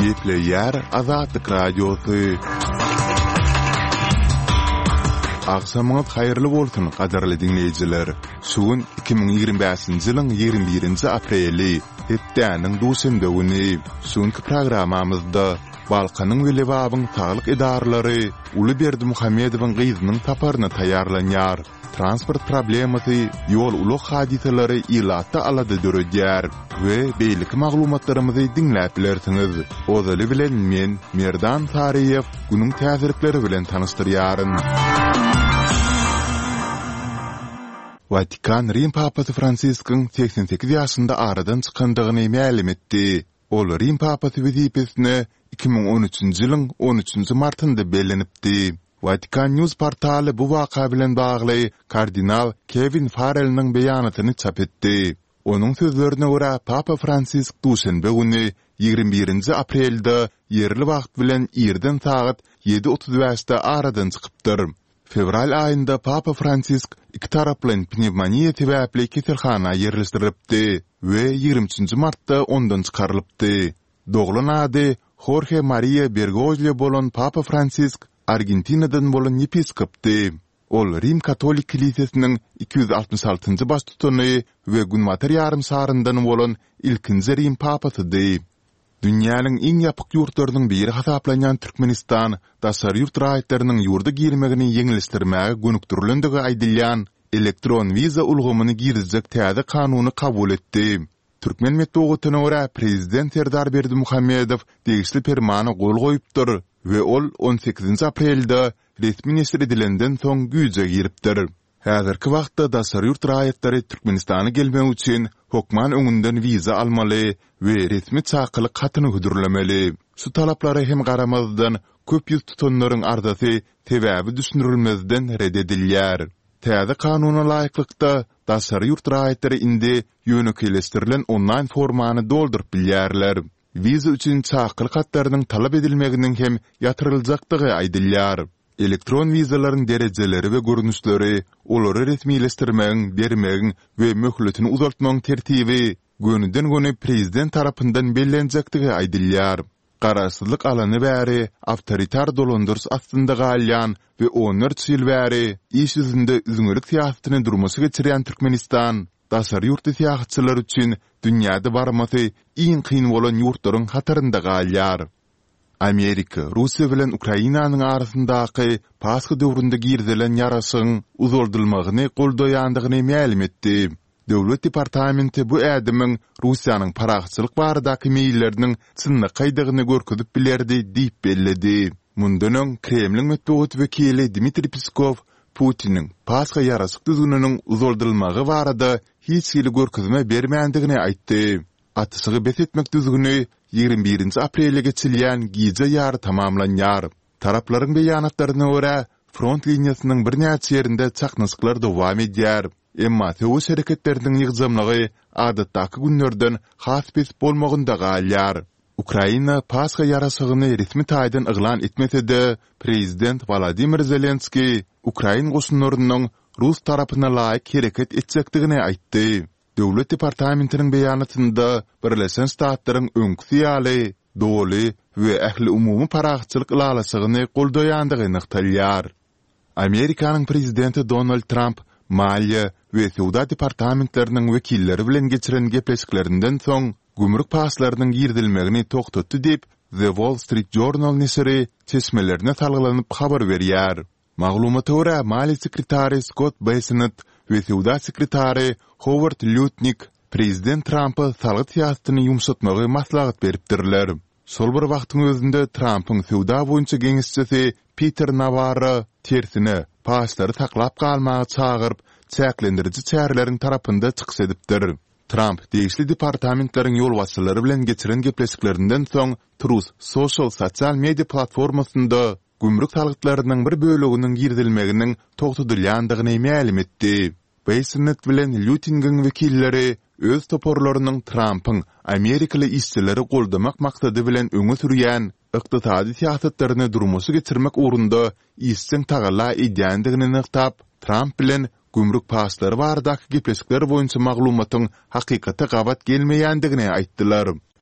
Gepleyer Azadlık Radyosu. Akşamınız hayırlı bolsun, qadarly dinleyijiler. Şugun 2025-nji ýylyň 21-nji apreli, hepdäniň duşanbe güni. Şuňky programamyzda Balkanyň we Lebabyň saglyk idaralary Uly Berdimuhammedowyň gyzynyň taparyna taýarlanýar. Transport problemasy, ýol uluk hadiselary ilatda alady döredýär we beýlik maglumatlarymyzy dinläp bilersiňiz. Ozaly bilen men Merdan Tariýew günüň täsirleri bilen tanystyryaryn. Vatikan Rim Papasy Fransiskyn 88 ýaşynda aradan çykandygyny ma'lum etdi. Ol Rim Papasy wezipesine 2013-nji ýylyň 13-nji martynda bellenipdi. Vatikan News portaly bu waka bilen bagly kardinal Kevin Farrell'nyň beýanatyny çap etdi. Onuň sözlerine görä Papa Fransisk duşanbe güni 21-nji aprelde yerli wagt bilen ýerden saat 7:35-de aradan çykypdyr. Fevral aýynda Papa Fransisk iki taraplan pnevmoniýa sebäpli keselhana ýerleşdirilipdi we 23-nji martda ondan çykarylypdy. Doglan ady Jorge Maria Bergoglio bolan Papa Fransisk Argentinadan bolan yepiskopdy. Ol Rim Katolik Kilisesiniň 266-njy baş tutany we günmatar ýarym saryndan bolan ilkinji Rim papasydy. Dünýäniň iň ýapyk ýurtlarynyň biri hasaplanýan Türkmenistan daşary ýurt raýatlarynyň ýurda girmegini ýeňilişdirmäge gönükdirilendigi aýdylýan elektron viza ulgamyny girizjek täze kanuny kabul etdi. Türkmen metbuatyna görä prezident Serdar Berdimuhammedow degişli fermana gol goýupdyr we ol 18 aprelde resmi neşr edilenden soň güýje giripdir. Häzirki wagtda daşary ýurt raýatlary Türkmenistana gelmek üçin hokman öňünden viza almaly we resmi çakylyk hatyny güdürlemeli. Şu talaplary hem garamazdan köp ýyl tutanlaryň ardasy sebäbi düşünürilmezden reddedilýär. Täze kanuny laýyklykda daşary ýurt raýatlary indi ýönekleşdirilen online formany doldurup bilýärler. Viza üçin çakylyk hatlarynyň talap edilmeginiň hem ýatyryljakdygy aýdylýar. Elektron vizalaryň derejeleri we görnüşleri, olary resmileşdirmegiň, bermegiň we möhletini uzaltmagyň tertibi gönüden göne prezident tarapyndan bellenjektigi aýdylýar. Garaşsyzlyk alany bäri awtoritar dolandyrys astynda galýan we 14 ýyl bäri iş ýüzünde üzüňelik siýasatyny durmasy geçirýän Türkmenistan daşary ýurt siýasatçylary üçin dünýäde barmasy iň kyn bolan ýurtlaryň hatarynda galýar. Amerika, Russiya bilen Ukrainanyň arasyndaky Paska döwründe girdilen ýaraşyň uzuldylmagyny goldaýandygyny ma'lum etdi. Döwlet departamenti bu ädimiň Russiýanyň paragçylyk baradaky meýilleriniň çynny gaýdygyny görkezip bilerdi diýip belledi. Mundan öň Kremliň metbuat wekili Dmitri Peskov Putiniň Paska ýaraşyk düzgüniniň uzuldylmagy barada hiç ýyly görkezme bermändigini aýtdy. Atysygy besetmek düzgüni 21-nji aprelde geçilýän gize ýary tamamlanýar. Taraplaryň beýanatlaryna görä front liniýasynyň bir näçe ýerinde çaknysyklar dowam edýär. Emma töwüş hereketleriniň ýygzamlygy adatdaky günlerden has bes bolmagynda galýar. Ukraina Paska ýaraşygyny resmi taýdan eglan etmese-de, prezident Vladimir Zelenski Ukraina goşunlarynyň Rus tarapyna laýyk hereket etjekdigini aýtdy. Döwlet departamentiniň beýanatynda Birleşen Ştatlaryň öňkü ýaly, doly we ähli umumy paragçylyk ýalaşygyny goldaýandygy nykdalýar. Amerikanyň prezidenti Donald Trump Maliýa we Sowda departamentleriniň wekilleri bilen geçiren gepleşiklerinden soň gümrük paslarynyň girdilmegini toktatdy diýip The Wall Street Journal nesiri çeşmelerine salgylanyp habar berýär. Maglumata görä Maliýa sekretary Scott Bessent we Sowda sekretary Howard Lutnick prezident Trump'a salgyt siýasatyny ýumşatmagy maslahat beripdirler. Şol bir wagtyň özünde Trump'yň Sowda boýunça geňişçisi Peter Navarro tersine paslary taklap galmagy çagyryp çäklendiriji çäreleriň tarapynda çykyş edipdir. Trump degişli departamentlaryň ýol başçylary bilen geçiren gepleşiklerinden soň Truth Social sosial media platformasynda gümrük salgytlarynyň bir böleginiň girdilmeginiň togtadylýandygyny ma'lum etdi. Bessent bilen Lutnick'in wekilleri öz toporlarynyň Trump'yň Amerikaly işçileri goldamak maksady bilen öňe sürýän ykdysady siýasatlaryny durmasy geçirmek ugrunda işçiň tagalla edýändigini nyktap, Trump bilen gümrük paslary baradaky gepleşikler boýunça maglumatyň hakykata gabat gelmeýändigini aýtdylar.